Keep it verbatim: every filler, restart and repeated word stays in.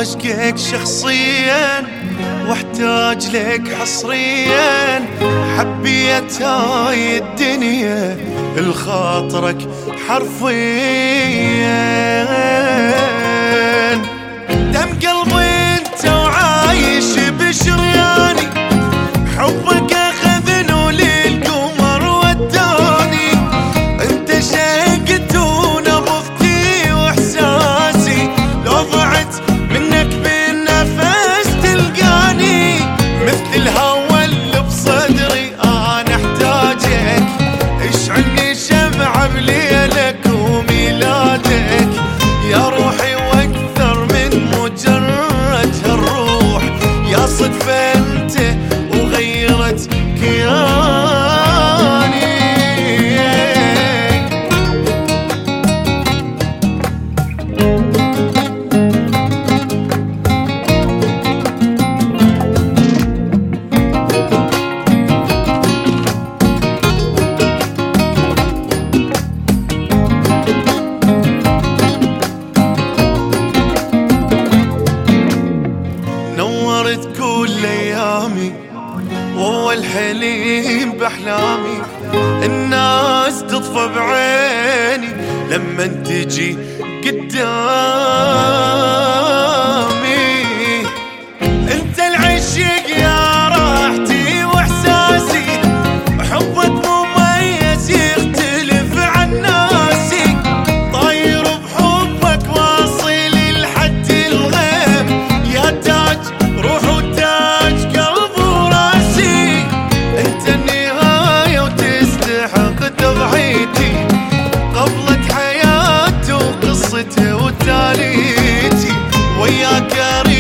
عشقك شخصيا واحتاج لك حصريا، حبيت هاي الدنيا الخاطرك حرفيا. دم قلبي انت وعايش بشرياني، حبك اخذني للقمر وداني، انت شقت ونبضتي واحساسي، لو ضعت منك بالنفس تلقاني، مثل الهوى اللي بصدري انا احتاجك، اشعلني شمعة بليلك وميلادك، يا روحي واكثر من مجرد هالروح، يا صدفة انت وغيرت كياني. نورت كل ايامي واول حليم باحلامي، الناس تطفى بعيني لما تجي قدامي، انت العشق يا راحتي واحساسي، حبك مميز يختلف عن ناسي، طاير بحبك واصل لحد الغيب، يا تاج روح وتاج قلب وراسي، انت النهاية وتستحق تضحيتي، قبلك حياتي وقصتي وتاليتي، وياك